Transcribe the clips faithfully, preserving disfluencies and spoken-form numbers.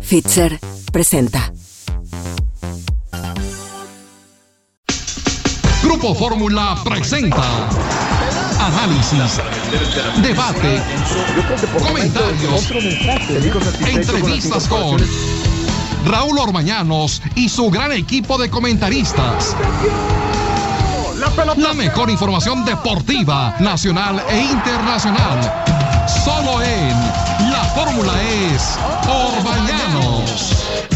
Fitzer presenta. Grupo Fórmula presenta análisis, debate, comentarios, entrevistas con Raúl Orbañanos y su gran equipo de comentaristas. La mejor información deportiva, nacional e internacional. Solo en La Fórmula es Orbañanos.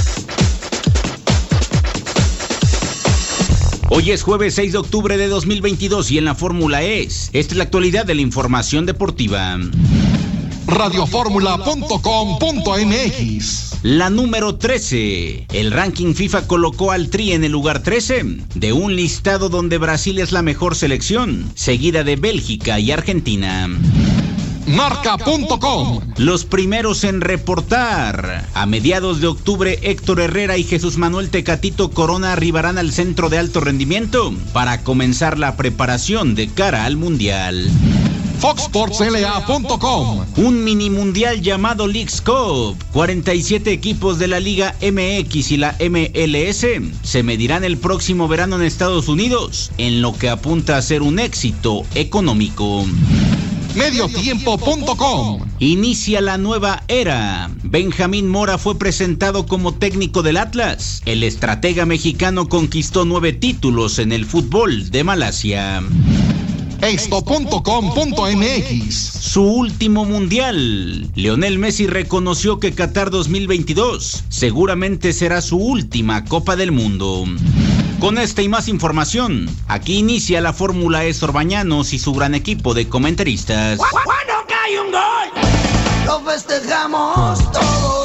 Hoy es jueves seis de octubre de dos mil veintidós y en La Fórmula es. Esta es la actualidad de la información deportiva. Radioformula punto com punto m x. La número trece. El ranking FIFA colocó al Tri en el lugar trece de un listado donde Brasil es la mejor selección, seguida de Bélgica y Argentina. Marca punto com. Los primeros en reportar. A mediados de octubre, Héctor Herrera y Jesús Manuel Tecatito Corona arribarán al centro de alto rendimiento para comenzar la preparación de cara al Mundial. Fox Sports L A punto com. Un mini mundial llamado Leagues Cup. cuarenta y siete equipos de la Liga M X y la M L S se medirán el próximo verano en Estados Unidos, en lo que apunta a ser un éxito económico. Mediotiempo punto com. Inicia la nueva era. Benjamín Mora fue presentado como técnico del Atlas. El estratega mexicano conquistó nueve títulos en el fútbol de Malasia. Esto punto com punto m x. Su último mundial. Lionel Messi reconoció que Qatar dos mil veintidós seguramente será su última Copa del Mundo. Con esta y más información, aquí inicia la Fórmula es Orbañanos y su gran equipo de comentaristas. Cuando cae un gol, lo festejamos todos,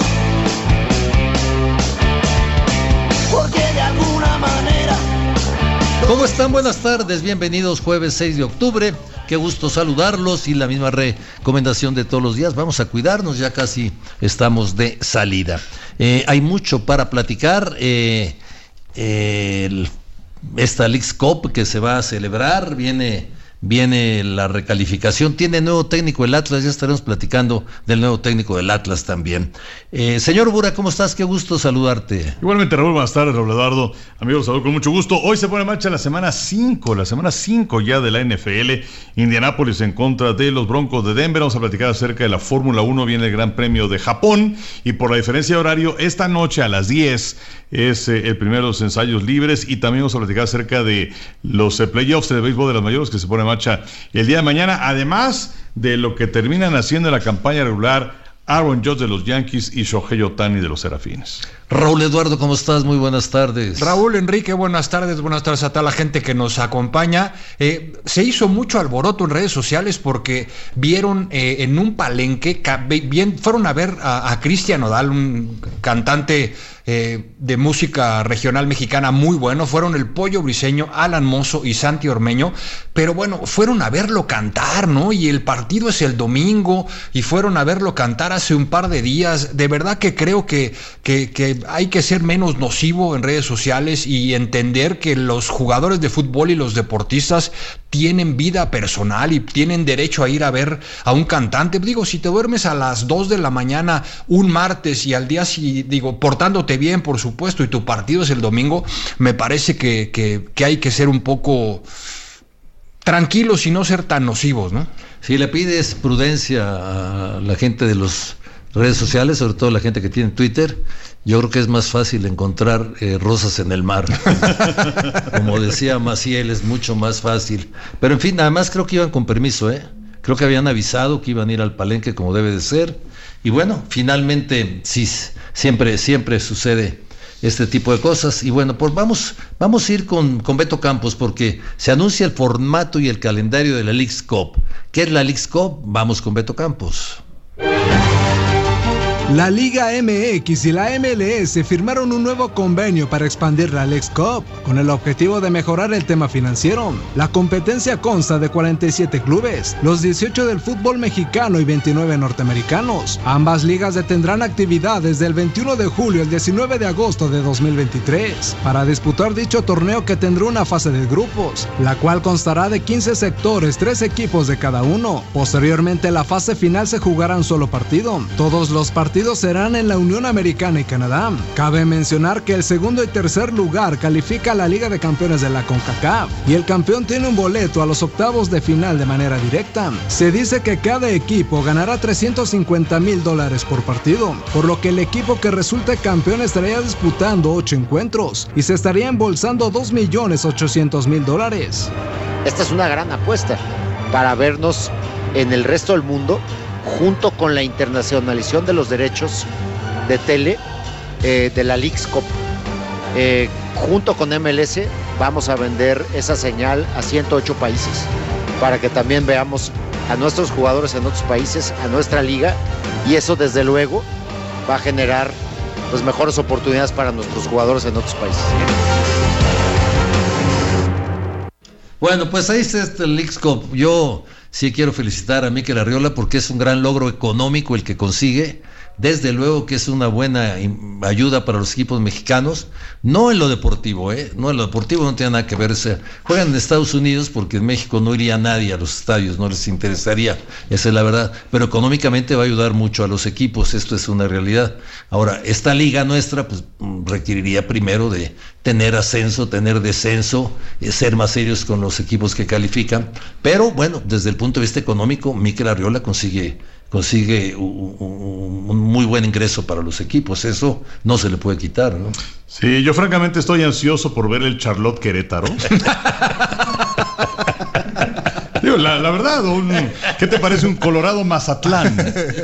porque de alguna manera... ¿Cómo están? Buenas tardes, bienvenidos jueves seis de octubre, qué gusto saludarlos y la misma recomendación de todos los días, vamos a cuidarnos, ya casi estamos de salida. Eh, hay mucho para platicar, eh, eh, el, esta Leagues Cup que se va a celebrar, viene... Viene la recalificación, tiene nuevo técnico el Atlas, ya estaremos platicando del nuevo técnico del Atlas también. Eh, señor Bura, ¿cómo estás? Qué gusto saludarte. Igualmente, Raúl, buenas tardes, Raúl Eduardo. Amigos, saludo con mucho gusto. Hoy se pone en marcha la semana cinco, la semana cinco ya de la N F L. Indianápolis en contra de los Broncos de Denver. Vamos a platicar acerca de la Fórmula uno, viene el Gran Premio de Japón. Y por la diferencia de horario, esta noche a las diez es eh, el primero de los ensayos libres. Y también vamos a platicar acerca de los eh, playoffs de béisbol de las mayores que se pone en marcha el día de mañana, además de lo que terminan haciendo en la campaña regular Aaron Judge de los Yankees y Shohei Ohtani de los Serafines. Raúl Eduardo, ¿cómo estás? Muy buenas tardes. Raúl, Enrique, buenas tardes, buenas tardes a toda la gente que nos acompaña. Eh, se hizo mucho alboroto en redes sociales porque vieron eh, en un palenque, bien, fueron a ver a, a Cristian Nodal, un cantante eh, de música regional mexicana muy bueno, fueron el Pollo Briseño, Alan Mozo y Santi Ormeño, pero bueno, fueron a verlo cantar, ¿no? Y el partido es el domingo, y fueron a verlo cantar hace un par de días. De verdad que creo que, que, que hay que ser menos nocivo en redes sociales y entender que los jugadores de fútbol y los deportistas tienen vida personal y tienen derecho a ir a ver a un cantante. Digo, si te duermes a las dos de la mañana un martes y al día, si, digo, portándote bien, por supuesto, y tu partido es el domingo, me parece que, que, que hay que ser un poco tranquilos y no ser tan nocivos, ¿no? Si le pides prudencia a la gente de las redes sociales, sobre todo la gente que tiene Twitter, yo creo que es más fácil encontrar eh, rosas en el mar. Como decía Maciel, es mucho más fácil. Pero en fin, además creo que iban con permiso, ¿eh? Creo que habían avisado que iban a ir al palenque como debe de ser. Y bueno, finalmente sí, siempre, siempre sucede este tipo de cosas. Y bueno, pues vamos, vamos a ir con, con Beto Campos, porque se anuncia el formato y el calendario de la Leagues Cup. ¿Qué es la Leagues Cup? Vamos con Beto Campos. La Liga M X y la M L S firmaron un nuevo convenio para expandir la Leagues Cup, con el objetivo de mejorar el tema financiero. La competencia consta de cuarenta y siete clubes, los dieciocho del fútbol mexicano y veintinueve norteamericanos. Ambas ligas detendrán actividad desde el veintiuno de julio al diecinueve de agosto de dos mil veintitrés, para disputar dicho torneo que tendrá una fase de grupos, la cual constará de quince sectores, tres equipos de cada uno. Posteriormente, la fase final se jugará un solo partido. Todos los partidos partidos serán en la Unión Americana y Canadá. Cabe mencionar que el segundo y tercer lugar califica a la Liga de Campeones de la CONCACAF y el campeón tiene un boleto a los octavos de final de manera directa. Se dice que cada equipo ganará trescientos cincuenta mil dólares por partido, por lo que el equipo que resulte campeón estaría disputando ocho encuentros y se estaría embolsando dos millones ochocientos mil dólares. Esta es una gran apuesta para vernos en el resto del mundo, junto con la internacionalización de los derechos de tele eh, de la Leagues Cup. Eh, junto con M L S vamos a vender esa señal a ciento ocho países para que también veamos a nuestros jugadores en otros países, a nuestra liga, y eso desde luego va a generar pues mejores oportunidades para nuestros jugadores en otros países. Bueno, pues ahí está este Leagues Cup. Yo sí quiero felicitar a Mikel Arriola porque es un gran logro económico el que consigue. Desde luego que es una buena ayuda para los equipos mexicanos, no en lo deportivo, ¿eh? No en lo deportivo no tiene nada que ver, o sea, juegan en Estados Unidos porque en México no iría nadie a los estadios, no les interesaría, esa es la verdad, pero económicamente va a ayudar mucho a los equipos, esto es una realidad. Ahora, esta liga nuestra pues requeriría primero de tener ascenso, tener descenso, ser más serios con los equipos que califican, pero bueno, desde el punto de vista económico, Mikel Arriola consigue consigue un, un, un muy buen ingreso para los equipos, eso no se le puede quitar, ¿no? Sí, yo francamente estoy ansioso por ver el Charlotte Querétaro. Digo, la, la verdad, un, ¿qué te parece un Colorado Mazatlán?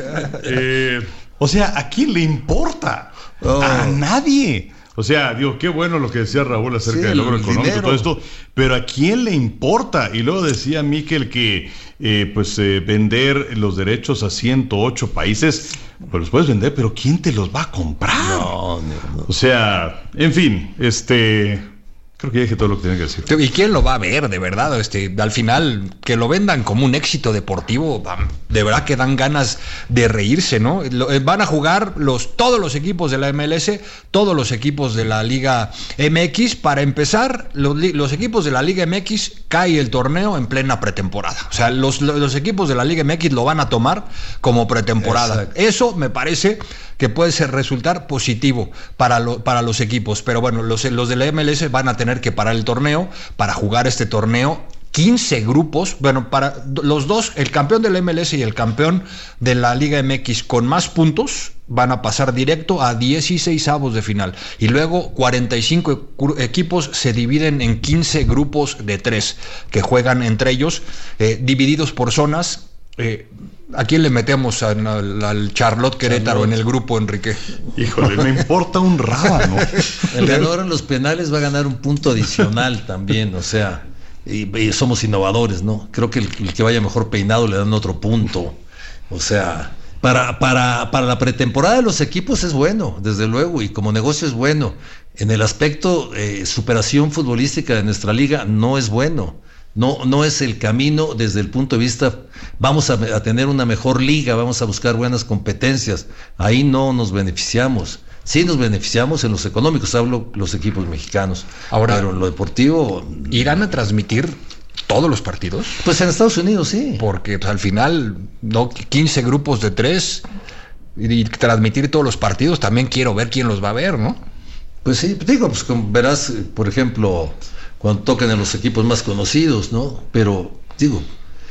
Eh, o sea, ¿a quién le importa? Oh. A nadie. O sea, digo, qué bueno lo que decía Raúl acerca sí, del logro económico, dinero. Todo esto, pero ¿a quién le importa? Y luego decía Mikel que eh, pues eh, vender los derechos a ciento ocho países, pues los puedes vender, pero ¿quién te los va a comprar? No, no, no. O sea, en fin, este... Creo que ya dije todo lo que tenía que decir. ¿Y quién lo va a ver, de verdad? Este, al final, que lo vendan como un éxito deportivo, de verdad que dan ganas de reírse, ¿no? Van a jugar los, todos los equipos de la M L S, todos los equipos de la Liga M X. Para empezar, los, los equipos de la Liga M X cae el torneo en plena pretemporada. O sea, los, los equipos de la Liga M X lo van a tomar como pretemporada. Exacto. Eso me parece que puede ser resultar positivo para, lo, para los equipos. Pero bueno, los, los de la M L S van a tener que parar el torneo para jugar este torneo. quince grupos, bueno, para los dos, el campeón de la M L S y el campeón de la Liga M X con más puntos van a pasar directo a dieciseisavos de final, y luego cuarenta y cinco equipos se dividen en quince grupos de tres que juegan entre ellos, eh, divididos por zonas. Eh, ¿A quién le metemos al, al, al Charlotte Querétaro Charlotte en el grupo, Enrique? Híjole, me importa un rábano. El ganador en los penales va a ganar un punto adicional también, o sea, y, y somos innovadores, ¿no? Creo que el, el que vaya mejor peinado le dan otro punto. O sea, para, para, para la pretemporada de los equipos es bueno, desde luego, y como negocio es bueno. En el aspecto eh, superación futbolística de nuestra liga no es bueno. No, no es el camino desde el punto de vista, vamos a, a tener una mejor liga, vamos a buscar buenas competencias, ahí no nos beneficiamos, sí nos beneficiamos en los económicos, hablo los equipos mexicanos. Ahora, pero en lo deportivo... ¿Irán a transmitir todos los partidos? Pues en Estados Unidos sí. Porque pues, al final, no, quince grupos de tres, y, y transmitir todos los partidos, también quiero ver quién los va a ver, ¿no? Pues sí, digo, pues como verás, por ejemplo... cuando toquen a los equipos más conocidos, ¿no? Pero, digo,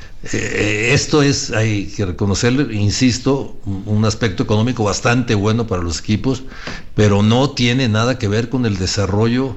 eh, esto es, hay que reconocerlo, insisto, un aspecto económico bastante bueno para los equipos, pero no tiene nada que ver con el desarrollo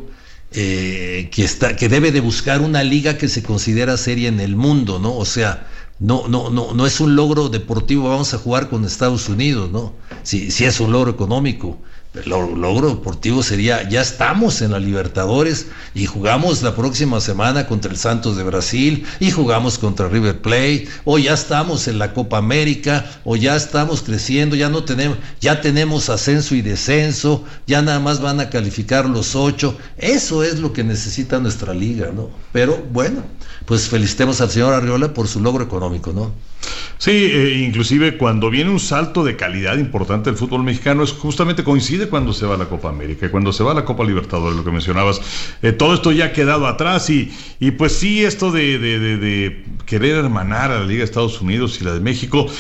eh, que está, que debe de buscar una liga que se considera seria en el mundo, ¿no? O sea, no, no, no, no es un logro deportivo, vamos a jugar con Estados Unidos, ¿no? Sí, sí es un logro económico. El logro deportivo sería, ya estamos en la Libertadores y jugamos la próxima semana contra el Santos de Brasil y jugamos contra River Plate, o ya estamos en la Copa América, o ya estamos creciendo, ya no tenemos, ya tenemos ascenso y descenso, ya nada más van a calificar los ocho. Eso es lo que necesita nuestra liga, ¿no? Pero bueno, pues felicitemos al señor Arriola por su logro económico, ¿no? Sí, eh, inclusive cuando viene un salto de calidad importante del fútbol mexicano, es justamente coincide cuando se va a la Copa América, cuando se va a la Copa Libertadores, lo que mencionabas. Eh, todo esto ya ha quedado atrás y, y pues sí, esto de, de, de, de querer hermanar a la Liga de Estados Unidos y la de México,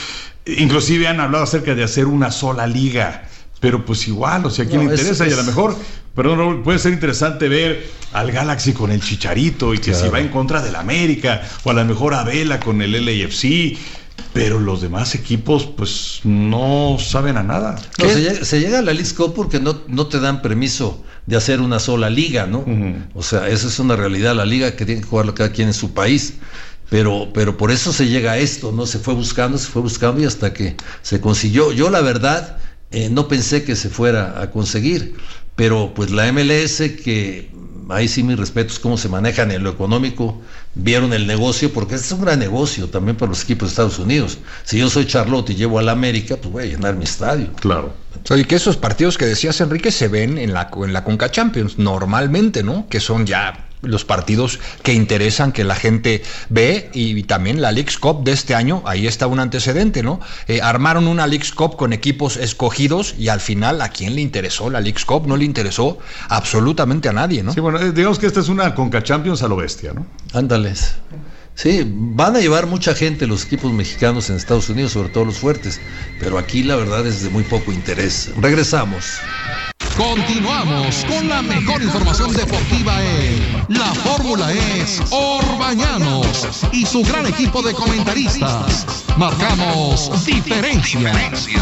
Inclusive han hablado acerca de hacer una sola liga. Pero pues igual, o sea, ¿a quién no, le interesa? Es, y a lo mejor, perdón, Raúl, puede ser interesante ver al Galaxy con el Chicharito y que claro. si va en contra del América, o a lo mejor a Vela con el L A F C, pero los demás equipos pues no saben a nada. No, se, llega, se llega a la Leagues Cup porque no, no te dan permiso de hacer una sola liga, ¿no? Uh-huh. O sea, esa es una realidad, la liga que tiene que jugarlo cada quien en su país. Pero, pero por eso se llega a esto, ¿no? Se fue buscando, se fue buscando y hasta que se consiguió. Yo la verdad... Eh, no pensé que se fuera a conseguir, pero pues la M L S, que ahí sí mis respetos cómo se manejan en lo económico, vieron el negocio, porque este es un gran negocio también para los equipos de Estados Unidos. Si yo soy Charlotte y llevo a la América, pues voy a llenar mi estadio. Claro. Oye, que esos partidos que decías, Enrique, se ven en la, en la Conca Champions normalmente, ¿no? Que son ya los partidos que interesan, que la gente ve, y, y también la Leagues Cup de este año, ahí está un antecedente, ¿no? Eh, armaron una Leagues Cup con equipos escogidos y al final, ¿a quién le interesó la Leagues Cup? No le interesó absolutamente a nadie, ¿no? Sí, bueno, digamos que esta es una Conca Champions a lo bestia, ¿no? Ándales. Sí, van a llevar mucha gente los equipos mexicanos en Estados Unidos, sobre todo los fuertes, pero aquí la verdad es de muy poco interés. Regresamos. Continuamos con la mejor información deportiva en La Fórmula es Orbañanos y su gran equipo de comentaristas. Marcamos diferencia.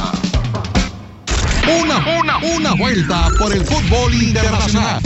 Una, una, una vuelta por el fútbol internacional.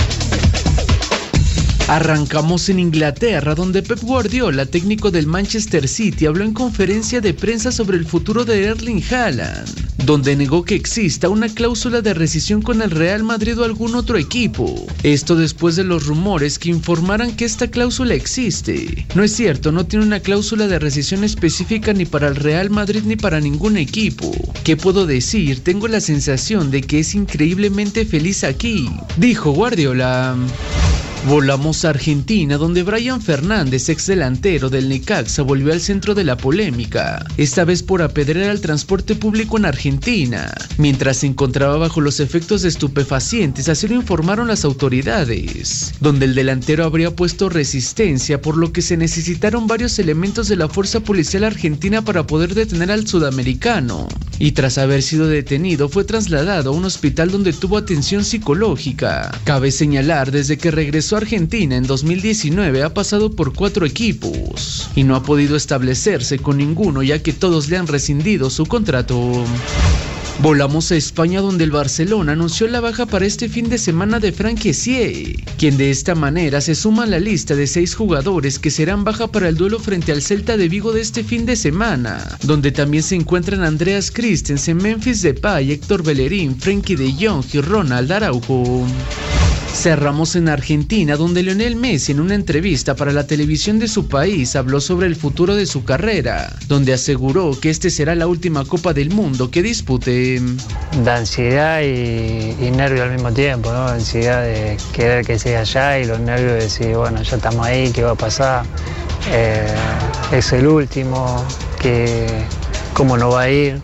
Arrancamos en Inglaterra, donde Pep Guardiola, técnico del Manchester City, habló en conferencia de prensa sobre el futuro de Erling Haaland, donde negó que exista una cláusula de rescisión con el Real Madrid o algún otro equipo. Esto después de los rumores que informaran que esta cláusula existe. No es cierto, no tiene una cláusula de rescisión específica ni para el Real Madrid ni para ningún equipo. ¿Qué puedo decir? Tengo la sensación de que es increíblemente feliz aquí, dijo Guardiola. Volamos a Argentina, donde Brian Fernández, ex delantero del Necaxa, volvió al centro de la polémica, esta vez por apedrear al transporte público en Argentina, mientras se encontraba bajo los efectos de estupefacientes, así lo informaron las autoridades, donde el delantero habría puesto resistencia, por lo que se necesitaron varios elementos de la fuerza policial argentina para poder detener al sudamericano, y tras haber sido detenido fue trasladado a un hospital donde tuvo atención psicológica. Cabe señalar, desde que regresó a Argentina en dos mil diecinueve ha pasado por cuatro equipos y no ha podido establecerse con ninguno, ya que todos le han rescindido su contrato. Volamos a España, donde el Barcelona anunció la baja para este fin de semana de Franck Kessié, quien de esta manera se suma a la lista de seis jugadores que serán baja para el duelo frente al Celta de Vigo de este fin de semana, donde también se encuentran Andreas Christensen, Memphis Depay, Héctor Bellerín, Frenkie de Jong y Ronald Araujo. Cerramos en Argentina, donde Lionel Messi, en una entrevista para la televisión de su país, habló sobre el futuro de su carrera, donde aseguró que este será la última Copa del Mundo que dispute. De ansiedad y, y nervio al mismo tiempo, ¿no? Ansiedad de querer que sea allá y los nervios de decir, bueno, ya estamos ahí, ¿qué va a pasar? Eh, es el último, que, ¿cómo no va a ir?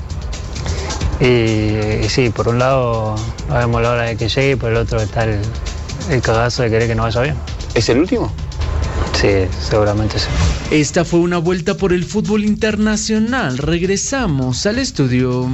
Y, y sí, por un lado no vemos la hora de que llegue y por el otro está el, el cagazo de querer que no vaya bien. ¿Es el último? Sí, seguramente sí. Esta fue una vuelta por el fútbol internacional. Regresamos al estudio.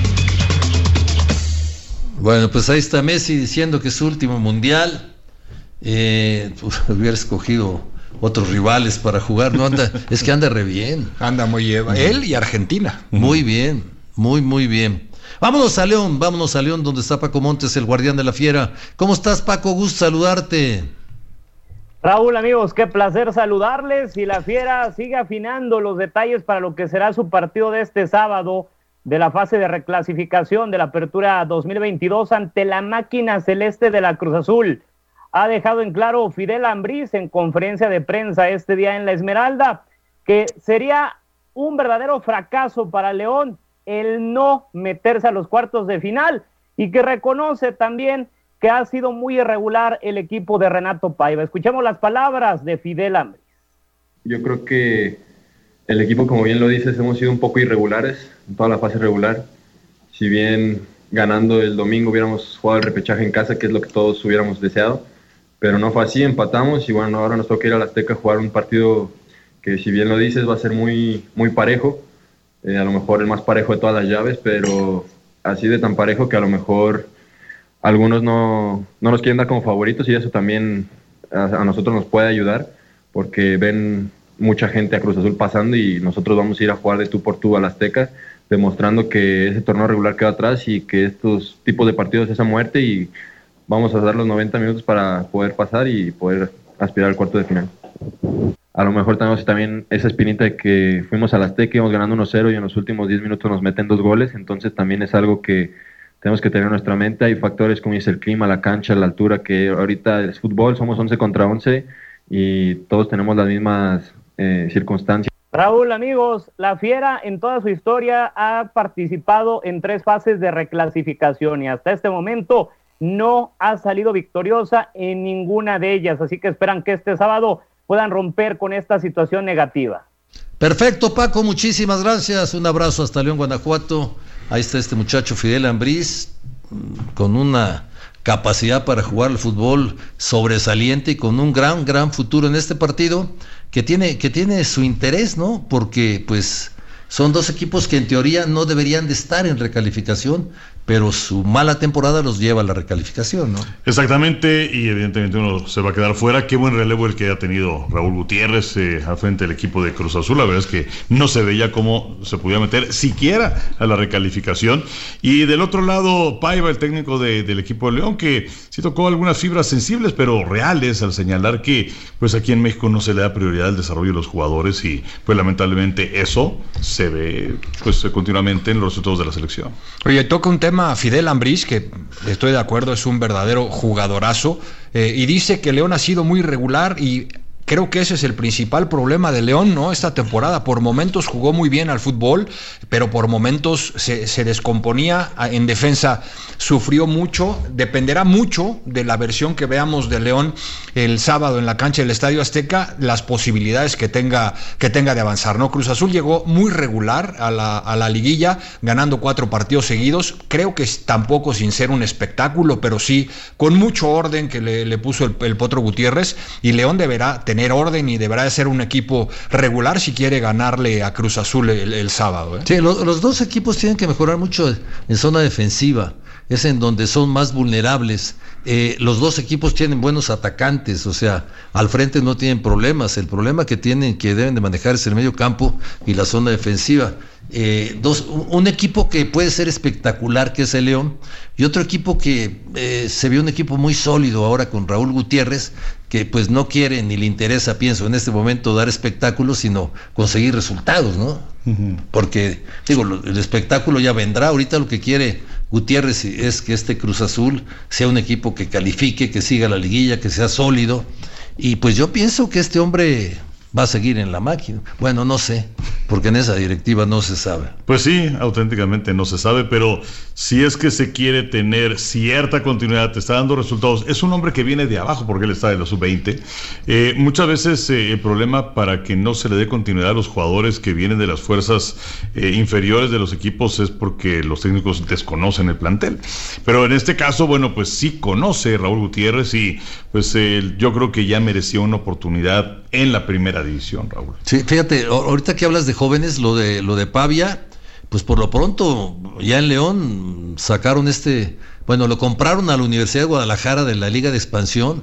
Bueno, pues ahí está Messi diciendo que es su último mundial. Eh, pues, hubiera escogido otros rivales para jugar. No anda, es que anda re bien. Anda muy bien. Él y Argentina. Muy bien, muy, muy bien. Vámonos a León, vámonos a León, donde está Paco Montes, el guardián de la fiera. ¿Cómo estás, Paco? Gusto saludarte. Raúl, amigos, qué placer saludarles, y la fiera sigue afinando los detalles para lo que será su partido de este sábado de la fase de reclasificación de la Apertura dos mil veintidós ante la máquina celeste de la Cruz Azul. Ha dejado en claro Fidel Ambriz en conferencia de prensa este día en La Esmeralda que sería un verdadero fracaso para León el no meterse a los cuartos de final, y que reconoce también que ha sido muy irregular el equipo de Renato Paiva. Escuchemos las palabras de Fidel Ambriz. Yo creo que el equipo, como bien lo dices, hemos sido un poco irregulares en toda la fase regular. Si bien ganando el domingo hubiéramos jugado el repechaje en casa, que es lo que todos hubiéramos deseado, pero no fue así, empatamos y bueno, ahora nos toca ir a la Azteca a jugar un partido que, si bien lo dices, va a ser muy, muy parejo. eh, a lo mejor el más parejo de todas las llaves, pero así de tan parejo que a lo mejor algunos no, no nos quieren dar como favoritos, y eso también a, a nosotros nos puede ayudar, porque ven mucha gente a Cruz Azul pasando y nosotros vamos a ir a jugar de tú por tú al Azteca, demostrando que ese torneo regular queda atrás y que estos tipos de partidos es a muerte, y vamos a dar los noventa minutos para poder pasar y poder aspirar al cuarto de final. A lo mejor tenemos también esa espinita de que fuimos al Azteca, íbamos ganando uno cero y en los últimos diez minutos nos meten dos goles, entonces también es algo que tenemos que tener en nuestra mente. Hay factores como dice el clima, la cancha, la altura, que ahorita es fútbol, somos once contra once y todos tenemos las mismas eh, circunstancias. Raúl, amigos, la Fiera en toda su historia ha participado en tres fases de reclasificación y hasta este momento no ha salido victoriosa en ninguna de ellas, así que esperan que este sábado puedan romper con esta situación negativa. Perfecto, Paco, muchísimas gracias, un abrazo hasta León, Guanajuato. Ahí está este muchacho Fidel Ambriz, con una capacidad para jugar al fútbol sobresaliente y con un gran, gran futuro en este partido, que tiene, que tiene su interés, ¿no? Porque pues son dos equipos que en teoría no deberían de estar en recalificación, pero su mala temporada los lleva a la recalificación, ¿no? Exactamente, y evidentemente uno se va a quedar fuera. Qué buen relevo el que ha tenido Raúl Gutiérrez eh, al frente del equipo de Cruz Azul. La verdad es que no se veía cómo se podía meter siquiera a la recalificación. Y del otro lado, Paiva, el técnico de, del equipo de León, que sí tocó algunas fibras sensibles, pero reales, al señalar que pues aquí en México no se le da prioridad al desarrollo de los jugadores, y pues lamentablemente eso se ve pues continuamente en los resultados de la selección. Oye, toca un tema Fidel Ambriz, que estoy de acuerdo, es un verdadero jugadorazo, eh, y dice que León ha sido muy regular, y creo que ese es el principal problema de León, ¿no? Esta temporada, por momentos jugó muy bien al fútbol, pero por momentos se, se descomponía en defensa, sufrió mucho. Dependerá mucho de la versión que veamos de León el sábado en la cancha del Estadio Azteca, las posibilidades que tenga, que tenga de avanzar, ¿no? Cruz Azul llegó muy regular a la, a la liguilla, ganando cuatro partidos seguidos, creo que tampoco sin ser un espectáculo, pero sí con mucho orden que le, le puso el, el Potro Gutiérrez, y León deberá tener orden y deberá de ser un equipo regular si quiere ganarle a Cruz Azul el, el sábado, ¿eh? Sí, lo, los dos equipos tienen que mejorar mucho en zona defensiva, es en donde son más vulnerables. Eh, los dos equipos tienen buenos atacantes, o sea, al frente no tienen problemas. El problema que tienen, que deben de manejar, es el medio campo y la zona defensiva. Eh, dos, un equipo que puede ser espectacular, que es el León, y otro equipo que eh, se vio un equipo muy sólido ahora con Raúl Gutiérrez, que pues no quiere ni le interesa, pienso, en este momento dar espectáculos, sino conseguir resultados, ¿no? Uh-huh. Porque, digo, lo, el espectáculo ya vendrá. Ahorita lo que quiere Gutiérrez es que este Cruz Azul sea un equipo que califique, que siga la liguilla, que sea sólido, y pues yo pienso que este hombre va a seguir en la máquina. Bueno, no sé, porque en esa directiva no se sabe. Pues sí, auténticamente no se sabe, pero si es que se quiere tener cierta continuidad, te está dando resultados. Es un hombre que viene de abajo, porque él está de la sub veinte. Eh, muchas veces eh, el problema para que no se le dé continuidad a los jugadores que vienen de las fuerzas eh, inferiores de los equipos es porque los técnicos desconocen el plantel. Pero en este caso, bueno, pues sí conoce Raúl Gutiérrez, y pues eh, yo creo que ya merecía una oportunidad en la primera división, Raúl. Sí, fíjate, ahorita que hablas de jóvenes, lo de lo de Pavia, pues por lo pronto ya en León sacaron este, bueno, lo compraron a la Universidad de Guadalajara de la Liga de Expansión,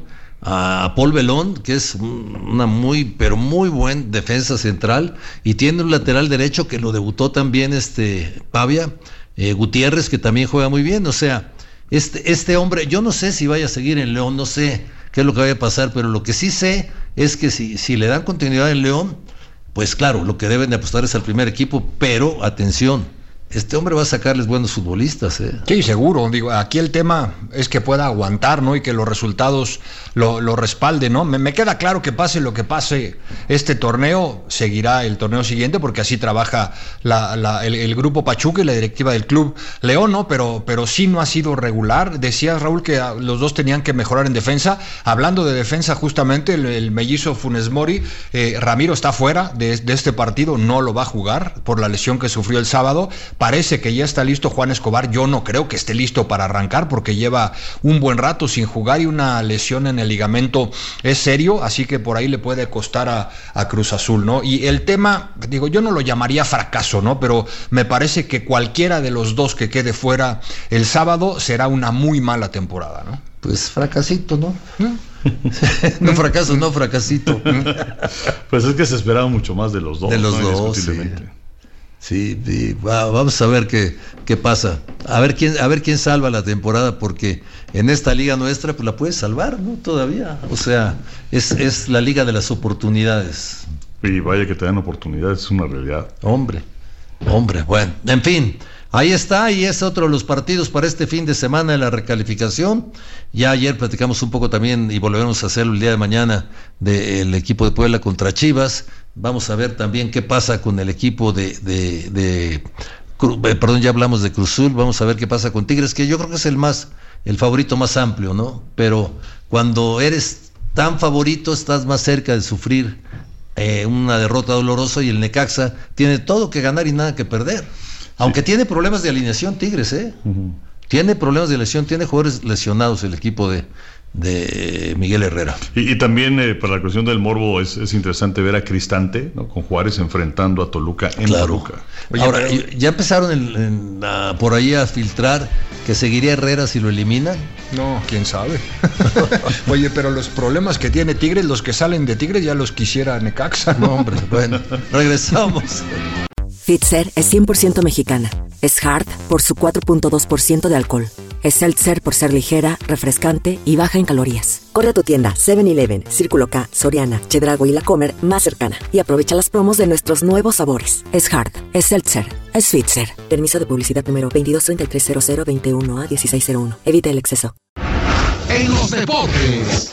a Paul Belón, que es una muy, pero muy buen defensa central, y tiene un lateral derecho que lo debutó también este Pavia, eh, Gutiérrez, que también juega muy bien. O sea, este, este hombre, yo no sé si vaya a seguir en León, no sé qué es lo que vaya a pasar, pero lo que sí sé es que si, si le dan continuidad en León, pues claro, lo que deben de apostar es al primer equipo, pero atención, este hombre va a sacarles buenos futbolistas, ¿eh? Sí, seguro. Digo, aquí el tema es que pueda aguantar, ¿no? Y que los resultados lo, lo respalden, ¿no? Me, me queda claro que pase lo que pase este torneo, seguirá el torneo siguiente, porque así trabaja la, la, el, el grupo Pachuca y la directiva del club León, ¿no? Pero, pero sí no ha sido regular. Decías, Raúl, que los dos tenían que mejorar en defensa. Hablando de defensa, justamente, el, el mellizo Funes Mori, eh, Ramiro está fuera de, de este partido, no lo va a jugar por la lesión que sufrió el sábado. parece que ya está listo Juan Escobar. Yo no creo que esté listo para arrancar porque lleva un buen rato sin jugar y una lesión en el ligamento es serio, así que por ahí le puede costar a, a Cruz Azul, ¿no? Y el tema, digo, yo no lo llamaría fracaso, ¿no? Pero me parece que cualquiera de los dos que quede fuera el sábado será una muy mala temporada, ¿no? Pues fracasito, ¿no? No fracaso, no fracasito. Pues es que se esperaba mucho más de los dos. De los ¿no? dos, sí. Sí, sí, va, vamos a ver qué, qué pasa. A ver quién, a ver quién salva la temporada, porque en esta liga nuestra pues la puedes salvar, ¿no? Todavía. O sea, es, es la liga de las oportunidades. Y vaya que te dan oportunidades, es una realidad. Hombre, hombre, bueno, en fin. Ahí está, y es otro de los partidos para este fin de semana en la recalificación. Ya ayer platicamos un poco también, y volveremos a hacerlo el día de mañana, del equipo de Puebla contra Chivas. Vamos a ver también qué pasa con el equipo de, de, de, de perdón, ya hablamos de Cruz Azul. Vamos a ver qué pasa con Tigres, que yo creo que es el más, el favorito más amplio, ¿no? Pero cuando eres tan favorito, estás más cerca de sufrir eh, una derrota dolorosa, y el Necaxa tiene todo que ganar y nada que perder. Aunque sí. Tiene problemas de alineación Tigres, ¿eh? Uh-huh. Tiene problemas de lesión, tiene jugadores lesionados el equipo de, de Miguel Herrera. Y, y también eh, para la cuestión del morbo es, es interesante ver a Cristante, ¿no? Con Juárez enfrentando a Toluca en claro. Toluca. Oye, ahora, pero... ya empezaron en, en, a, por ahí a filtrar que seguiría Herrera si lo eliminan. No, quién sabe. Oye, pero los problemas que tiene Tigres, los que salen de Tigres ya los quisiera Necaxa. No, hombre, bueno, regresamos. Fitzer es cien por ciento mexicana. Es Hard por su cuatro punto dos por ciento de alcohol. Es Seltzer por ser ligera, refrescante y baja en calorías. Corre a tu tienda seven eleven, Círculo K, Soriana, Chedrago y La Comer más cercana y aprovecha las promos de nuestros nuevos sabores. Es Hard, es Seltzer, es Fitzer. Permiso de publicidad número veintidós treinta y tres cero cero veintiuno a dieciséis cero uno. Evita el exceso. En los deportes.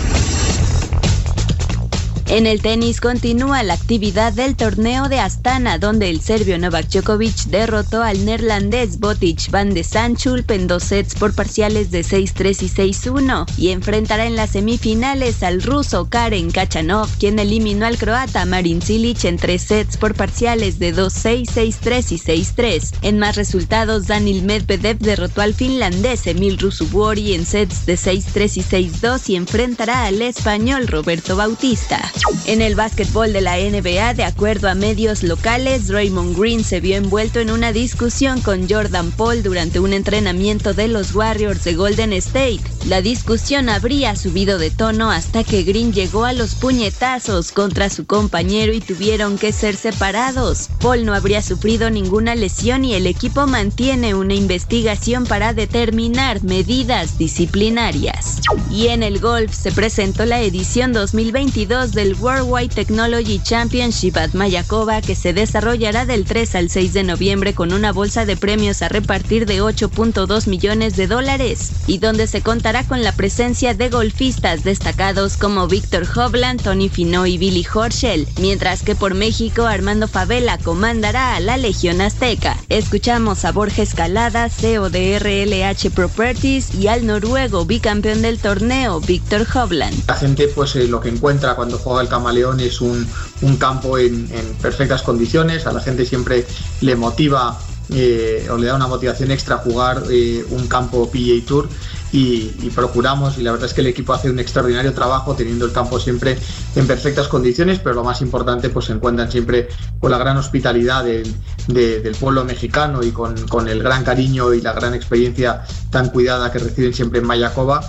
En el tenis continúa la actividad del torneo de Astana, donde el serbio Novak Djokovic derrotó al neerlandés Botic van de Zandschulp en dos sets por parciales de seis tres y seis uno, y enfrentará en las semifinales al ruso Karen Khachanov, quien eliminó al croata Marin Cilic en tres sets por parciales de dos seis, seis tres y seis tres. En más resultados, Daniil Medvedev derrotó al finlandés Emil Ruusuvuori en sets de seis tres y seis dos y enfrentará al español Roberto Bautista. En el básquetbol de la N B A, de acuerdo a medios locales, Draymond Green se vio envuelto en una discusión con Jordan Poole durante un entrenamiento de los Warriors de Golden State. La discusión habría subido de tono hasta que Green llegó a los puñetazos contra su compañero y tuvieron que ser separados. Paul no habría sufrido ninguna lesión y el equipo mantiene una investigación para determinar medidas disciplinarias. Y en el golf se presentó la edición dos mil veintidós del Worldwide Technology Championship at Mayakoba, que se desarrollará del tres al seis de noviembre con una bolsa de premios a repartir de ocho punto dos millones de dólares, y donde se contará con la presencia de golfistas destacados como Víctor Hovland, Tony Finau y Billy Horschel, mientras que por México Armando Favela comandará a la Legión Azteca. Escuchamos a Borja Escalada, C E O de R L H Properties, y al noruego bicampeón del torneo, Víctor Hovland. La gente pues eh, lo que encuentra cuando juega el Camaleón es un, un campo en, en perfectas condiciones. A la gente siempre le motiva eh, o le da una motivación extra jugar eh, un campo P G A Tour, y, y procuramos, y la verdad es que el equipo hace un extraordinario trabajo teniendo el campo siempre en perfectas condiciones, pero lo más importante pues se encuentran siempre con la gran hospitalidad de, de, del pueblo mexicano y con, con el gran cariño y la gran experiencia tan cuidada que reciben siempre en Mayakoba.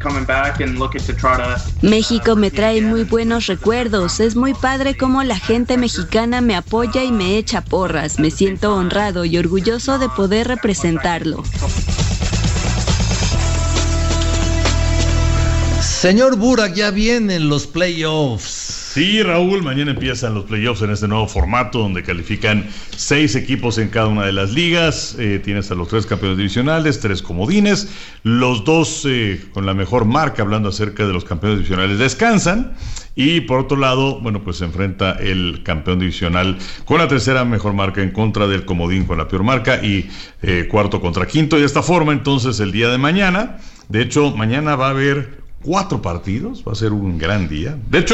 México me trae muy buenos recuerdos. Es muy padre cómo la gente mexicana me apoya y me echa porras. Me siento honrado y orgulloso de poder representarlo. Señor Burak, ya vienen los playoffs. Sí, Raúl, mañana empiezan los playoffs en este nuevo formato donde califican seis equipos en cada una de las ligas. Eh, tienes a los tres campeones divisionales, tres comodines. Los dos eh, con la mejor marca, hablando acerca de los campeones divisionales, descansan. Y por otro lado, bueno, pues se enfrenta el campeón divisional con la tercera mejor marca en contra del comodín con la peor marca, y eh, cuarto contra quinto. Y de esta forma, entonces, el día de mañana, de hecho, mañana va a haber cuatro partidos, va a ser un gran día. De hecho,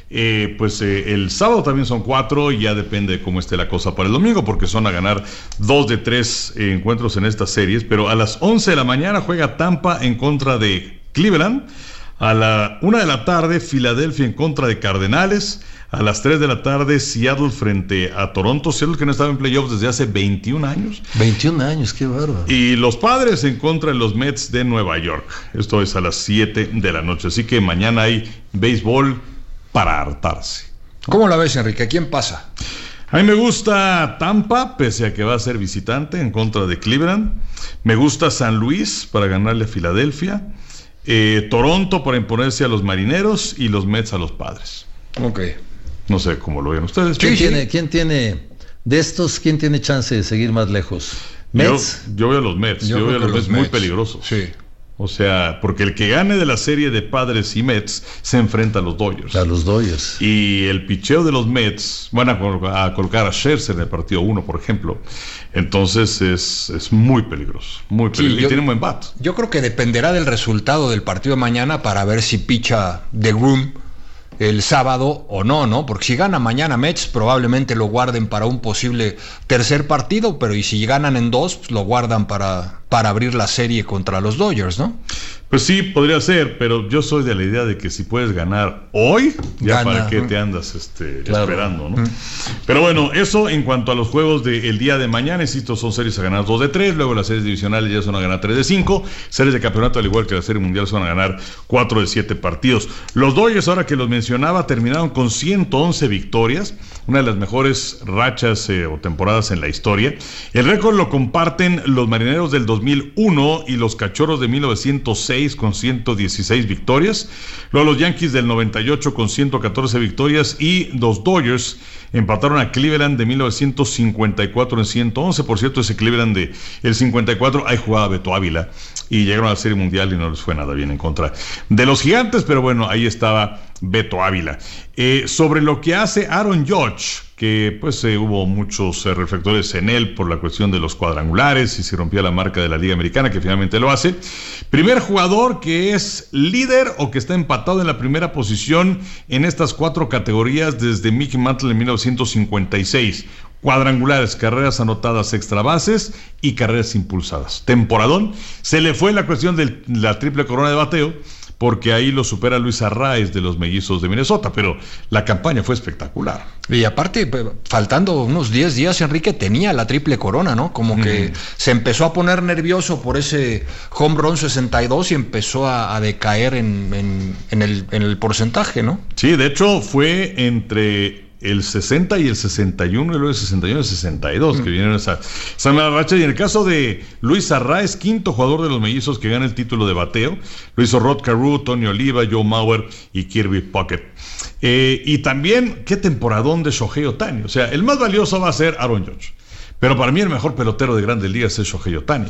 Eh, pues eh, el sábado también son cuatro y ya depende de cómo esté la cosa para el domingo, porque son a ganar dos de tres eh, encuentros en estas series. Pero a las once de la mañana juega Tampa en contra de Cleveland. A la una de la tarde, Filadelfia en contra de Cardenales. A las tres de la tarde, Seattle frente a Toronto. Seattle que no estaba en playoffs desde hace veintiún años. veintiún años, qué bárbaro. Y los Padres en contra de los Mets de Nueva York. Esto es a las siete de la noche. Así que mañana hay béisbol para hartarse. ¿Cómo la ves, Enrique? ¿Quién pasa? A mí me gusta Tampa, pese a que va a ser visitante en contra de Cleveland. Me gusta San Luis para ganarle a Filadelfia. Eh, Toronto para imponerse a los Marineros y los Mets a los Padres. Ok. No sé cómo lo ven ustedes. ¿Quién, tiene, ¿Quién tiene, de estos, quién tiene chance de seguir más lejos? ¿Mets? Yo, yo veo a los Mets. Yo, yo veo a los, los Mets, Mets muy peligrosos. Sí. O sea, porque el que gane de la serie de Padres y Mets se enfrenta a los Dodgers. A los Dodgers. Y el picheo de los Mets van a, col- a colocar a Scherzer en el partido uno, por ejemplo. Entonces es, es muy peligroso. Muy peligroso. Sí, yo, y tiene un buen bat. Yo creo que dependerá del resultado del partido de mañana para ver si picha DeGrom el sábado o no, ¿no? Porque si gana mañana Mets, probablemente lo guarden para un posible tercer partido, pero y si ganan en dos, pues lo guardan para, para abrir la serie contra los Dodgers, ¿no? Pues sí, podría ser, pero yo soy de la idea de que si puedes ganar hoy, ya Gana. Para qué te andas este, claro. esperando, ¿no? Mm. Pero bueno, eso en cuanto a los juegos del día de mañana, insisto, son series a ganar dos de tres, luego las series divisionales ya son a ganar tres de cinco, series de campeonato al igual que la serie mundial son a ganar cuatro de siete partidos. Los Dodgers, ahora que los mencionaba, terminaron con ciento once victorias, una de las mejores rachas eh, o temporadas en la historia. El récord lo comparten los Marineros del dos mil uno y los Cachorros de mil novecientos seis con ciento dieciséis victorias, luego los Yankees del noventa y ocho con ciento catorce victorias y los Dodgers empataron a Cleveland de mil novecientos cincuenta y cuatro en ciento once. Por cierto, ese Cleveland de el cincuenta y cuatro, ahí jugaba Beto Ávila y llegaron a la Serie Mundial y no les fue nada bien en contra de los Gigantes, pero bueno, ahí estaba Beto Ávila. Eh, sobre lo que hace Aaron Judge, que pues eh, hubo muchos eh, reflectores en él por la cuestión de los cuadrangulares y si rompía la marca de la Liga Americana, que finalmente lo hace. Primer jugador que es líder o que está empatado en la primera posición en estas cuatro categorías desde Mickey Mantle en mil novecientos cincuenta y seis. Cuadrangulares, carreras anotadas, extra bases y carreras impulsadas. Temporadón. Se le fue la cuestión de la triple corona de bateo, porque ahí lo supera Luis Arraez de los Mellizos de Minnesota, pero la campaña fue espectacular. Y aparte, faltando unos diez días, Enrique tenía la triple corona, ¿no? Como que mm. se empezó a poner nervioso por ese home run sesenta y dos y empezó a, a decaer en, en, en, el, en el porcentaje, ¿no? Sí, de hecho fue entre el sesenta y el sesenta y uno, y luego el sesenta y uno y el sesenta y dos, mm. que vinieron esa, esa mala racha. Y en el caso de Luis Arraez, quinto jugador de los Mellizos que gana el título de bateo, lo hizo Rod Carew, Tony Oliva, Joe Mauer y Kirby Puckett. Eh, y también, qué temporadón de Shohei Ohtani. O sea, el más valioso va a ser Aaron Judge, pero para mí el mejor pelotero de Grandes Ligas es Shohei Ohtani.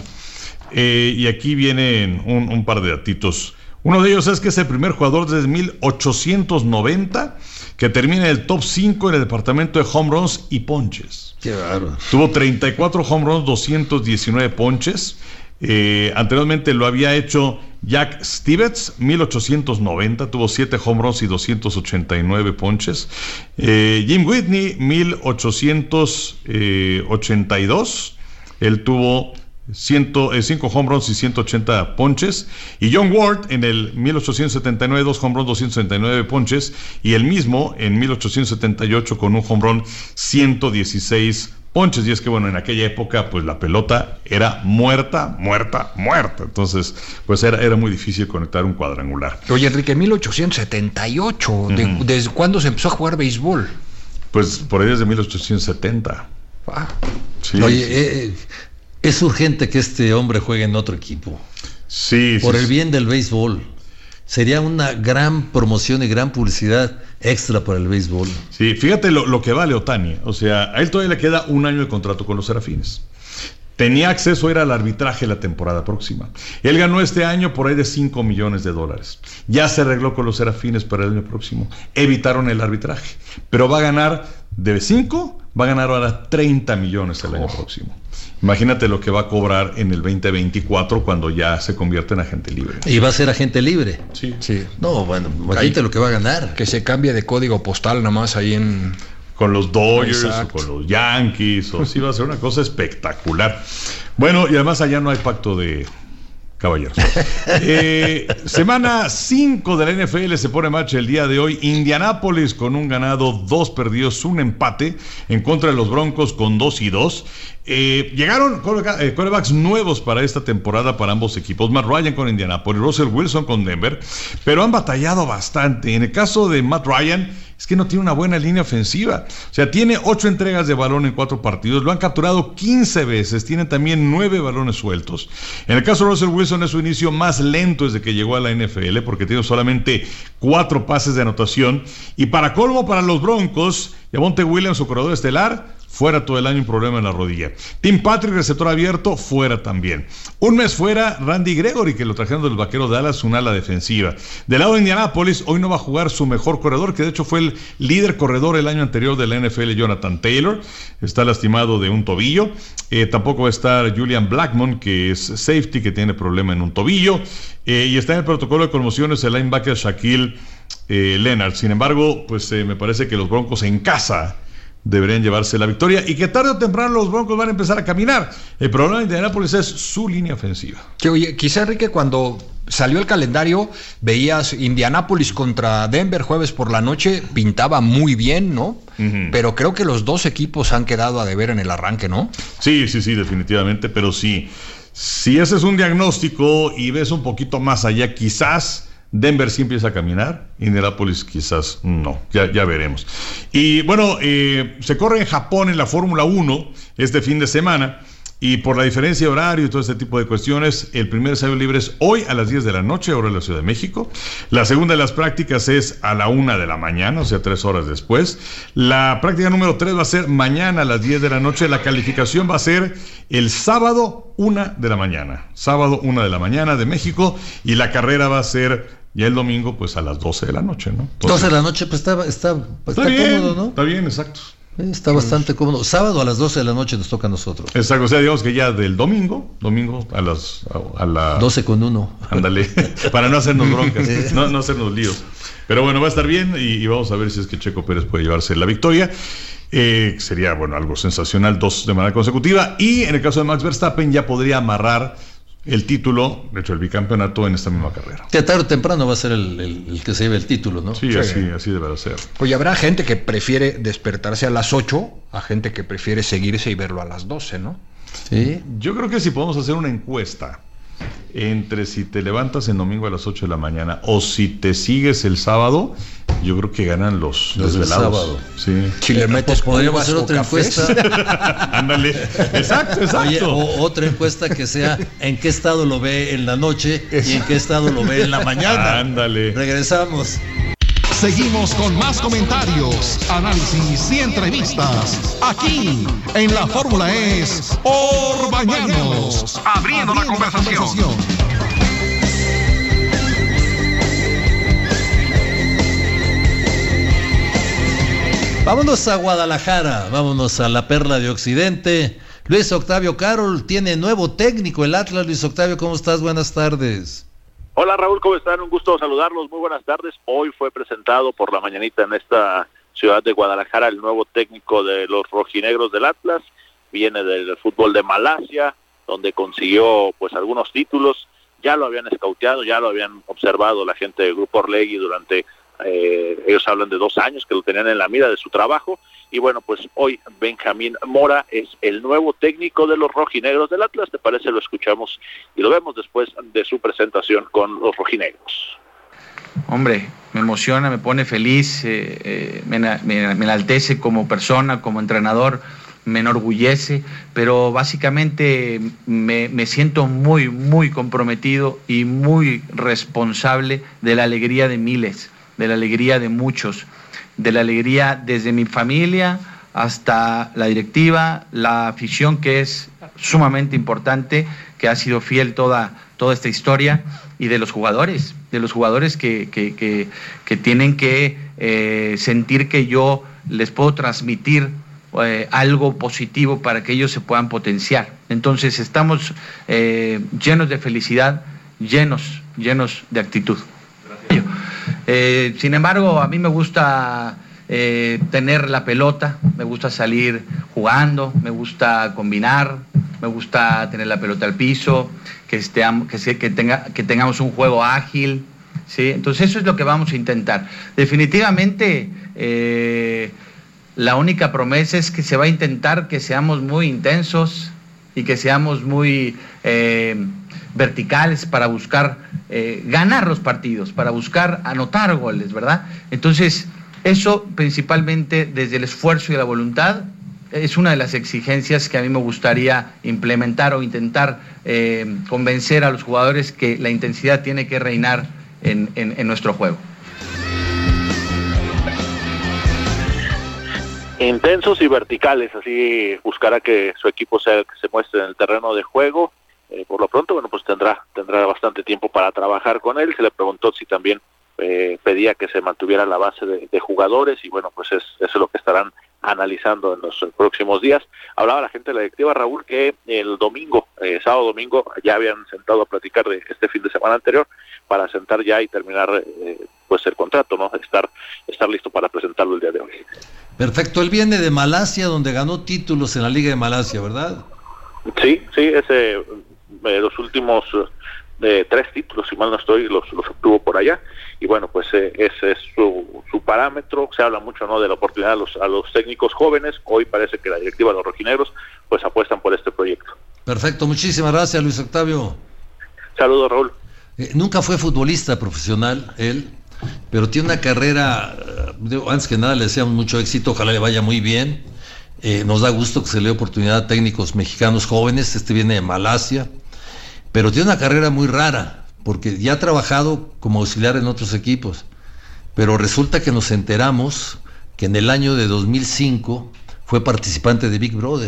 Eh, y aquí vienen un, un par de datitos. Uno de ellos es que es el primer jugador desde mil ochocientos noventa que termina en el top cinco en el departamento de home runs y ponches. Qué bárbaro. Tuvo treinta y cuatro home runs, doscientos diecinueve ponches. Eh, anteriormente lo había hecho Jack Stevens, mil ochocientos noventa, tuvo siete home runs y doscientos ochenta y nueve ponches. Eh, Jim Whitney, mil ochocientos ochenta y dos, él tuvo cinco home runs y ciento ochenta ponches. Y John Ward en el mil ochocientos setenta y nueve, dos home runs, doscientos setenta y nueve ponches. Y el mismo en mil ochocientos setenta y ocho con un home run, ciento dieciséis ponches. Y es que bueno, en aquella época pues la pelota era muerta, muerta, muerta. Entonces pues era, era muy difícil conectar un cuadrangular. Oye, Enrique, mil ochocientos setenta y ocho, uh-huh. ¿de, ¿desde cuándo se empezó a jugar béisbol? Pues por ahí desde mil ochocientos setenta. Ah. Sí. Oye, eh, es urgente que este hombre juegue en otro equipo. Sí, Por sí, el bien del béisbol. Sería una gran promoción y gran publicidad extra para el béisbol. Sí, fíjate lo, lo que vale Ohtani. O sea, a él todavía le queda un año de contrato con los Serafines. Tenía acceso a ir al arbitraje la temporada próxima. Él ganó este año por ahí de cinco millones de dólares. Ya se arregló con los Serafines para el año próximo. Evitaron el arbitraje. Pero va a ganar de cinco, va a ganar ahora treinta millones el año oh. próximo. Imagínate lo que va a cobrar en el veinte veinticuatro cuando ya se convierte en agente libre. Y va a ser agente libre. Sí. Sí. No, bueno, imagínate lo que va a ganar. Que se cambie de código postal nada más ahí en... Con los Dodgers Exacto. o con los Yankees, o sí va a ser una cosa espectacular. Bueno, y además allá no hay pacto de caballeros. Eh, semana cinco de la N F L se pone en marcha el día de hoy. Indianápolis con un ganado, dos perdidos, un empate en contra de los Broncos con dos y dos. Eh, llegaron quarterbacks nuevos para esta temporada para ambos equipos. Matt Ryan con Indianapolis, Russell Wilson con Denver, pero han batallado bastante. En el caso de Matt Ryan, es que no tiene una buena línea ofensiva. O sea, tiene ocho entregas de balón en cuatro partidos, lo han capturado quince veces, tiene también nueve balones sueltos. En el caso de Russell Wilson es su inicio más lento desde que llegó a la N F L, porque tiene solamente cuatro pases de anotación. Y para colmo, para los Broncos, Javonte Williams, su corredor estelar, fuera todo el año, un problema en la rodilla. Tim Patrick, receptor abierto, fuera también. Un mes fuera Randy Gregory, que lo trajeron de los Vaqueros de Dallas, un ala defensiva. Del lado de Indianapolis, hoy no va a jugar su mejor corredor, que de hecho fue el líder corredor el año anterior de la N F L, Jonathan Taylor. Está lastimado de un tobillo. Eh, tampoco va a estar Julian Blackmon, que es safety, que tiene problema en un tobillo. Eh, y está en el protocolo de conmociones el linebacker Shaquille eh, Leonard. Sin embargo, pues eh, me parece que los Broncos en casa deberían llevarse la victoria y que tarde o temprano los Broncos van a empezar a caminar. El problema de Indianapolis es su línea ofensiva. Que, oye, quizá, Enrique, cuando salió el calendario, veías Indianapolis contra Denver jueves por la noche, pintaba muy bien, ¿no? Uh-huh. Pero creo que los dos equipos han quedado a deber en el arranque, ¿no? Sí, sí, sí, definitivamente, pero sí. Si ese es un diagnóstico y ves un poquito más allá, quizás Denver sí empieza a caminar, Indianapolis quizás no, ya, ya veremos. Y bueno, eh, se corre en Japón en la Fórmula uno este fin de semana, y por la diferencia de horario y todo este tipo de cuestiones, el primer ensayo libre es hoy a las diez de la noche, hora de la Ciudad de México. La segunda de las prácticas es a la una de la mañana, o sea, tres horas después. La práctica número tres va a ser mañana a las diez de la noche. La calificación va a ser el sábado, una de la mañana. Sábado, una de la mañana de México, y la carrera va a ser ya el domingo, pues a las doce de la noche, ¿no? Entonces, doce de la noche, pues está, está, está, está bien, cómodo, ¿no? Está bien, exacto. Está bastante cómodo. Sábado a las doce de la noche nos toca a nosotros. Exacto, o sea, digamos que ya del domingo, domingo a las a, a la doce con uno. Ándale, para no hacernos broncas, no, no hacernos líos. Pero bueno, va a estar bien y, y vamos a ver si es que Checo Pérez puede llevarse la victoria. Eh, sería, bueno, algo sensacional, dos de manera consecutiva. Y en el caso de Max Verstappen ya podría amarrar el título, de hecho el bicampeonato en esta misma carrera. Que tarde o temprano va a ser el, el, el que se lleve el título, ¿no? Sí, sí. así, así deberá ser. Pues habrá gente que prefiere despertarse a las ocho, a gente que prefiere seguirse y verlo a las doce, ¿no? Sí. Yo creo que si podemos hacer una encuesta entre si te levantas el domingo a las ocho de la mañana o si te sigues el sábado, yo creo que ganan los, los desvelados. Sábado. Sí. Si le metes, pues podríamos hacer otra encuesta. Ándale. Exacto, exacto. Oye, o, otra encuesta que sea en qué estado lo ve en la noche y en qué estado lo ve en la mañana. Ándale. Regresamos. Seguimos con más comentarios, análisis y entrevistas aquí en la Fórmula Es Orbañanos, abriendo la conversación. Vámonos a Guadalajara, vámonos a la perla de Occidente. Luis Octavio Carol tiene nuevo técnico el Atlas. Luis Octavio, ¿cómo estás? Buenas tardes. Hola Raúl, ¿cómo están? Un gusto saludarlos, muy buenas tardes. Hoy fue presentado por la mañanita en esta ciudad de Guadalajara el nuevo técnico de los rojinegros del Atlas. Viene del fútbol de Malasia, donde consiguió pues algunos títulos. Ya lo habían escauteado, ya lo habían observado la gente del Grupo Orlegui durante, eh, ellos hablan de dos años que lo tenían en la mira de su trabajo. Y bueno, pues hoy Benjamín Mora es el nuevo técnico de los rojinegros del Atlas. ¿Te parece? Lo escuchamos y lo vemos después de su presentación con los rojinegros. Hombre, me emociona, me pone feliz, eh, eh, me, me, me enaltece como persona, como entrenador, me enorgullece, pero básicamente me, me siento muy, muy comprometido y muy responsable de la alegría de miles, de la alegría de muchos, de la alegría desde mi familia hasta la directiva, la afición, que es sumamente importante, que ha sido fiel toda, toda esta historia, y de los jugadores, de los jugadores que, que, que, que tienen que eh, sentir que yo les puedo transmitir eh, algo positivo para que ellos se puedan potenciar. Entonces estamos eh, llenos de felicidad, llenos, llenos de actitud. Eh, sin embargo, a mí me gusta eh, tener la pelota, me gusta salir jugando, me gusta combinar, me gusta tener la pelota al piso, que, esté, que, se, que, tenga, que tengamos un juego ágil, ¿sí? Entonces eso es lo que vamos a intentar. Definitivamente eh, la única promesa es que se va a intentar que seamos muy intensos y que seamos muy eh, verticales para buscar eh, ganar los partidos, para buscar anotar goles, ¿verdad? Entonces eso principalmente desde el esfuerzo y la voluntad es una de las exigencias que a mí me gustaría implementar o intentar eh, convencer a los jugadores que la intensidad tiene que reinar en, en, en nuestro juego. Intensos y verticales, así buscará que su equipo sea el que se muestre en el terreno de juego. Eh, por lo pronto, bueno, pues tendrá tendrá bastante tiempo para trabajar con él. Se le preguntó si también eh, pedía que se mantuviera la base de, de jugadores y bueno, pues es, eso es lo que estarán analizando en los próximos días. Hablaba la gente de la directiva, Raúl, que el domingo, eh, sábado domingo, ya habían sentado a platicar de este fin de semana anterior para sentar ya y terminar eh, pues el contrato, ¿no? Estar, estar listo para presentarlo el día de hoy. Perfecto, él viene de Malasia, donde ganó títulos en la Liga de Malasia, ¿verdad? Sí, sí, ese, eh, los últimos eh, tres títulos, si mal no estoy, los, los obtuvo por allá. Y bueno, pues eh, ese es su, su parámetro. Se habla mucho, ¿no?, de la oportunidad a los, a los técnicos jóvenes. Hoy parece que la directiva de los rojinegros pues apuestan por este proyecto. Perfecto, muchísimas gracias, Luis Octavio. Saludos, Raúl. Eh, nunca fue futbolista profesional él, pero tiene una carrera, antes que nada le deseamos mucho éxito, ojalá le vaya muy bien. Eh, nos da gusto que se le dé oportunidad a técnicos mexicanos jóvenes, este viene de Malasia, pero tiene una carrera muy rara, porque ya ha trabajado como auxiliar en otros equipos, pero resulta que nos enteramos que en el año de dos mil cinco fue participante de Big Brother.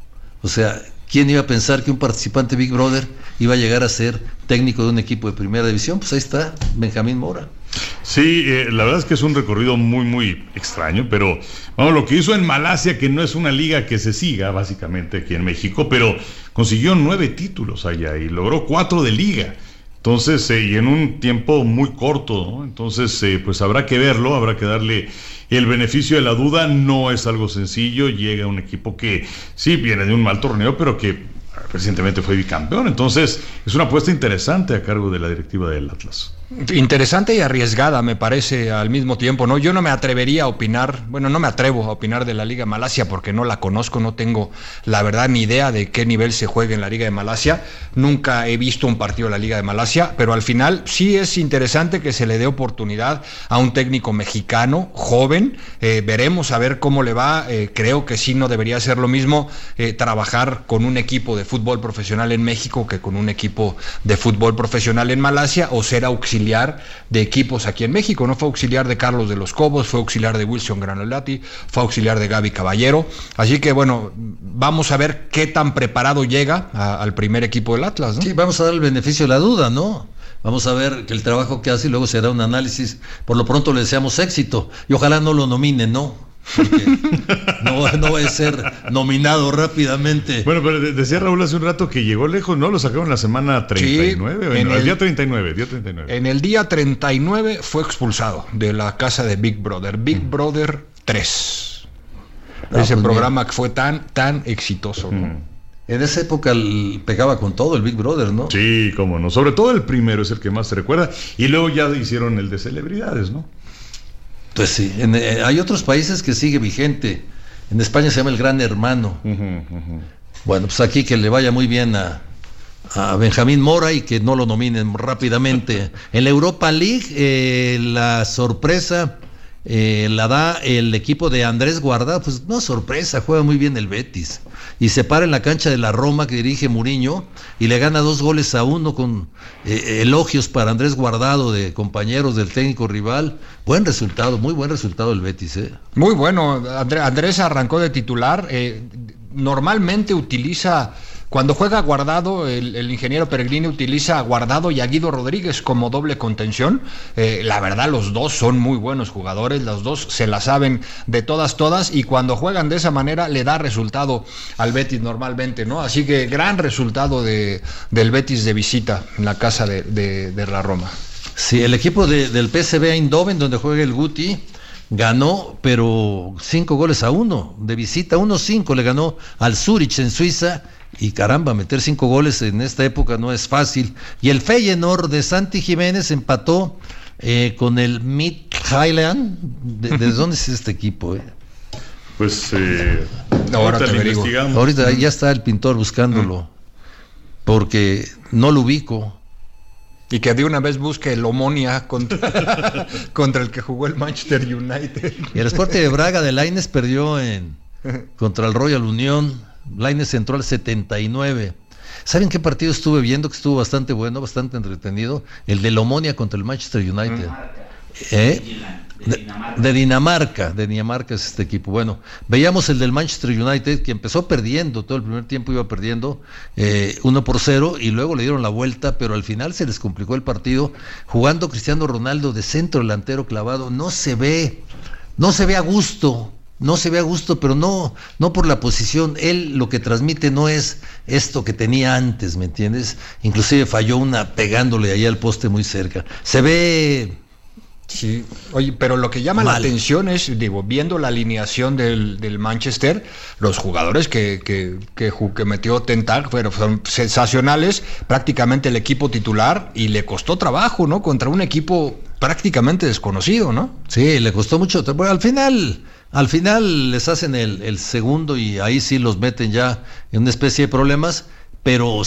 O sea, ¿quién iba a pensar que un participante de Big Brother iba a llegar a ser técnico de un equipo de primera división? Pues ahí está, Benjamín Mora. Sí, eh, la verdad es que es un recorrido muy, muy extraño, pero vamos, lo que hizo en Malasia, que no es una liga que se siga básicamente aquí en México, pero consiguió nueve títulos allá y logró cuatro de liga. Entonces, eh, y en un tiempo muy corto, ¿no? Entonces, eh, pues habrá que verlo, habrá que darle el beneficio de la duda. No es algo sencillo, llega un equipo que sí viene de un mal torneo, pero que recientemente fue bicampeón. Entonces, es una apuesta interesante a cargo de la directiva del Atlas. Interesante y arriesgada, me parece, al mismo tiempo, ¿no? Yo no me atrevería a opinar, bueno, no me atrevo a opinar de la Liga de Malasia porque no la conozco, no tengo la verdad ni idea de qué nivel se juega en la Liga de Malasia. Nunca he visto un partido de la Liga de Malasia, pero al final sí es interesante que se le dé oportunidad a un técnico mexicano, joven. Eh, veremos a ver cómo le va. Eh, creo que sí no debería ser lo mismo eh, trabajar con un equipo de fútbol profesional en México que con un equipo de fútbol profesional en Malasia, o ser auxiliar de equipos aquí en México. No fue auxiliar de Carlos de los Cobos, fue auxiliar de Wilson Granolati, fue auxiliar de Gaby Caballero. Así que bueno, vamos a ver qué tan preparado llega a, al primer equipo del Atlas, ¿no? Sí, vamos a dar el beneficio de la duda, ¿no? Vamos a ver que el trabajo que hace y luego se hará un análisis. Por lo pronto le deseamos éxito y ojalá no lo nominen, ¿no? Porque no, no va a ser nominado rápidamente. Bueno, pero decía Raúl hace un rato que llegó lejos, ¿no? Lo sacaron la semana treinta y nueve, sí, en el, el día treinta y nueve, día treinta y nueve. En el día treinta y nueve fue expulsado de la casa de Big Brother, Big mm. Brother tres. Ah, Ese pues programa bien. Que fue tan, tan exitoso, ¿no? Mm. En esa época el, pegaba con todo el Big Brother, ¿no? Sí, cómo no. Sobre todo el primero es el que más se recuerda. Y luego ya hicieron el de celebridades, ¿no? Pues sí, en, eh, hay otros países que sigue vigente. En España se llama el Gran Hermano. Uh-huh, uh-huh. Bueno, pues aquí que le vaya muy bien a, a Benjamín Mora y que no lo nominen rápidamente. En la Europa League, eh, la sorpresa eh, la da el equipo de Andrés Guardado. Pues no sorpresa, juega muy bien el Betis. Y se para en la cancha de la Roma que dirige Mourinho y le gana dos goles a uno con eh, elogios para Andrés Guardado de compañeros del técnico rival. Buen resultado, muy buen resultado el Betis, ¿eh? Muy bueno, Andrés arrancó de titular. Eh, normalmente utiliza Cuando juega Guardado, el, el ingeniero Peregrini utiliza a Guardado y a Guido Rodríguez como doble contención. Eh, la verdad, los dos son muy buenos jugadores, los dos se la saben de todas, todas, y cuando juegan de esa manera le da resultado al Betis normalmente, ¿no? Así que gran resultado de, del Betis de visita en la casa de, de, de la Roma. Sí, el equipo de, del P S V Eindhoven, donde juega el Guti, ganó, pero cinco goles a uno, de visita, uno cinco, le ganó al Zurich en Suiza, y caramba, meter cinco goles en esta época no es fácil. Y el Feyenoord de Santi Jiménez empató eh, con el Midtjylland. ¿De, ¿De dónde es este equipo? Eh? Pues eh, ahora ahorita, te digo. Ahorita ya está el pintor buscándolo, mm. porque no lo ubico. Y que de una vez busque el Omonia contra, contra el que jugó el Manchester United. Y el Sporting de Braga de Lainez perdió en contra el Royal Unión. Lainez entró al setenta y nueve. ¿Saben qué partido estuve viendo que estuvo bastante bueno, bastante entretenido? El del Omonia contra el Manchester United. ¿Eh? De, de Dinamarca, de Dinamarca es este equipo. Bueno, veíamos el del Manchester United, que empezó perdiendo, todo el primer tiempo iba perdiendo eh, uno por cero, y luego le dieron la vuelta, pero al final se les complicó el partido, jugando Cristiano Ronaldo de centro delantero clavado. No se ve, no se ve a gusto, no se ve a gusto, pero no, no por la posición. Él lo que transmite no es esto que tenía antes, ¿me entiendes? Inclusive falló una pegándole ahí al poste muy cerca. Se ve... Sí, oye, pero lo que llama Mal. la atención es, digo, viendo la alineación del, del Manchester, los jugadores que, que, que, que metió Ten Hag fueron sensacionales, prácticamente el equipo titular, y le costó trabajo, ¿no? Contra un equipo prácticamente desconocido, ¿no? Sí, le costó mucho. Bueno, al final, al final les hacen el, el segundo y ahí sí los meten ya en una especie de problemas, pero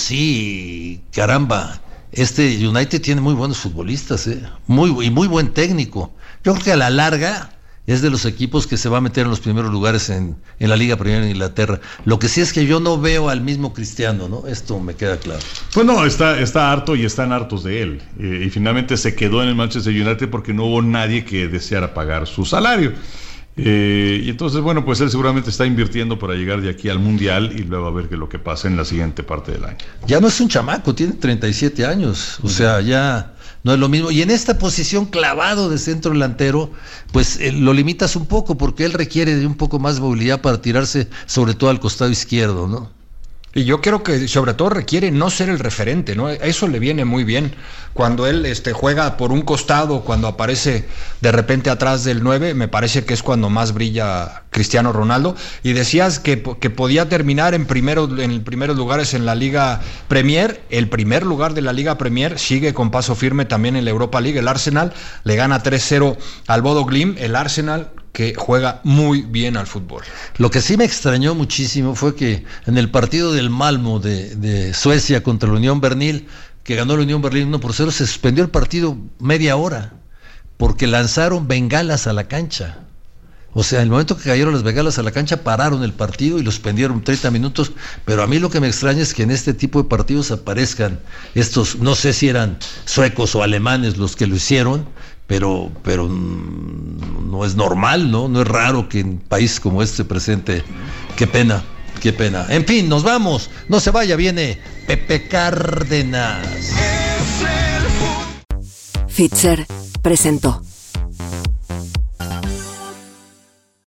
sí, caramba. Este United tiene muy buenos futbolistas, ¿eh? muy, y muy buen técnico. Yo creo que a la larga es de los equipos que se va a meter en los primeros lugares en, en la Liga Premier en Inglaterra. Lo que sí es que yo no veo al mismo Cristiano, ¿no? Esto me queda claro. Pues no, está, está harto y están hartos de él. Eh, y finalmente se quedó en el Manchester United porque no hubo nadie que deseara pagar su salario. Eh, y entonces, bueno, pues él seguramente está invirtiendo para llegar de aquí al Mundial y luego a ver qué es lo que pasa en la siguiente parte del año. Ya no es un chamaco, tiene treinta y siete años, o sea, ya no es lo mismo. Y en esta posición clavado de centro delantero, pues eh, lo limitas un poco porque él requiere de un poco más de movilidad para tirarse sobre todo al costado izquierdo, ¿no? Y yo creo que sobre todo requiere no ser el referente, ¿no? Eso le viene muy bien. Cuando él este, juega por un costado, cuando aparece de repente atrás del nueve, me parece que es cuando más brilla Cristiano Ronaldo. Y decías que, que podía terminar en, primero, en primeros lugares en la Liga Premier. El primer lugar de la Liga Premier sigue con paso firme también en la Europa League. El Arsenal le gana tres cero al Bodo Glimt. El Arsenal que juega muy bien al fútbol. Lo que sí me extrañó muchísimo fue que en el partido del Malmo de, de Suecia contra la Unión Berlín, que ganó la Unión Berlín uno por cero, se suspendió el partido media hora porque lanzaron bengalas a la cancha. O sea, en el momento que cayeron las bengalas a la cancha, pararon el partido y lo suspendieron treinta minutos. Pero a mí lo que me extraña es que en este tipo de partidos aparezcan estos, no sé si eran suecos o alemanes los que lo hicieron, pero, pero no es normal, ¿no? No es raro que en países como este presente. Qué pena, qué pena. En fin, nos vamos. No se vaya, viene Pepe Cárdenas. Fitzer presentó